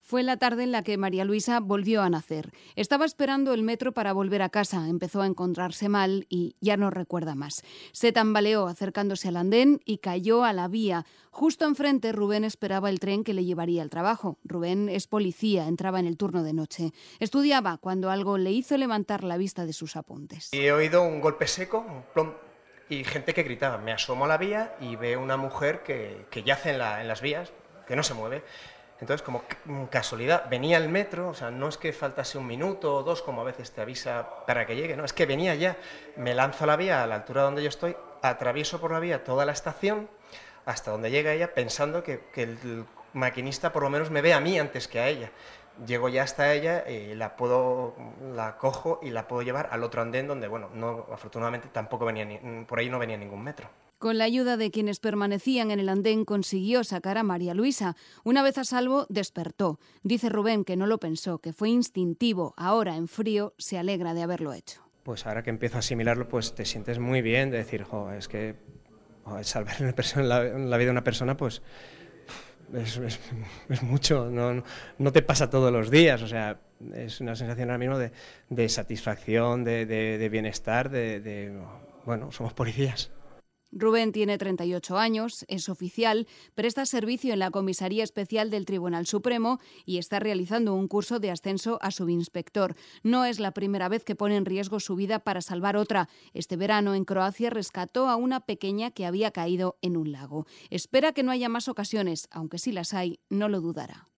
Fue la tarde en la que María Luisa volvió a nacer. Estaba esperando el metro para volver a casa, empezó a encontrarse mal y ya no recuerda más. Se tambaleó acercándose al andén y cayó a la vía. Justo enfrente, Rubén esperaba el tren que le llevaría al trabajo. Rubén es policía, entraba en el turno de noche. Estudiaba cuando algo le hizo levantar la vista de sus apuntes. Y he oído un golpe seco, un plom, y gente que gritaba. Me asomo a la vía y veo una mujer que yace en las vías, que no se mueve. Entonces, como casualidad, venía el metro, o sea, no es que faltase un minuto o dos, como a veces te avisa para que llegue, no, es que venía ya. Me lanzo a la vía a la altura donde yo estoy, atravieso por la vía toda la estación, hasta donde llega ella, pensando que el maquinista por lo menos me ve a mí antes que a ella. Llego ya hasta ella, la cojo y la puedo llevar al otro andén donde, bueno, no, afortunadamente tampoco venía, por ahí no venía ningún metro. Con la ayuda de quienes permanecían en el andén consiguió sacar a María Luisa. Una vez a salvo, despertó. Dice Rubén que no lo pensó, que fue instintivo. Ahora, en frío, se alegra de haberlo hecho. Pues ahora que empiezo a asimilarlo, pues te sientes muy bien de decir, es que salvar la vida de una persona, pues es mucho, no te pasa todos los días, o sea, es una sensación ahora mismo de satisfacción, de bienestar, bueno, somos policías. Rubén tiene 38 años, es oficial, presta servicio en la Comisaría Especial del Tribunal Supremo y está realizando un curso de ascenso a subinspector. No es la primera vez que pone en riesgo su vida para salvar otra. Este verano en Croacia rescató a una pequeña que había caído en un lago. Espera que no haya más ocasiones, aunque si las hay, no lo dudará.